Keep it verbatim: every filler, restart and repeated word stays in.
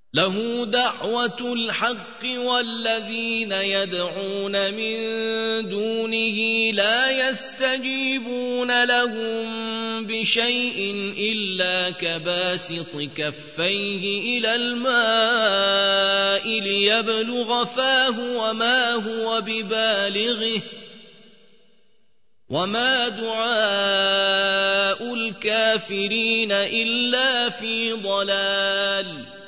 له دعوة الحق والذين يدعون من دونه لا يستجيبون لهم بشيء إلا كباسط كفيه إلى الماء ليبلغ فاه وما هو ببالغه وما دعاء الكافرين إلا في ضلال.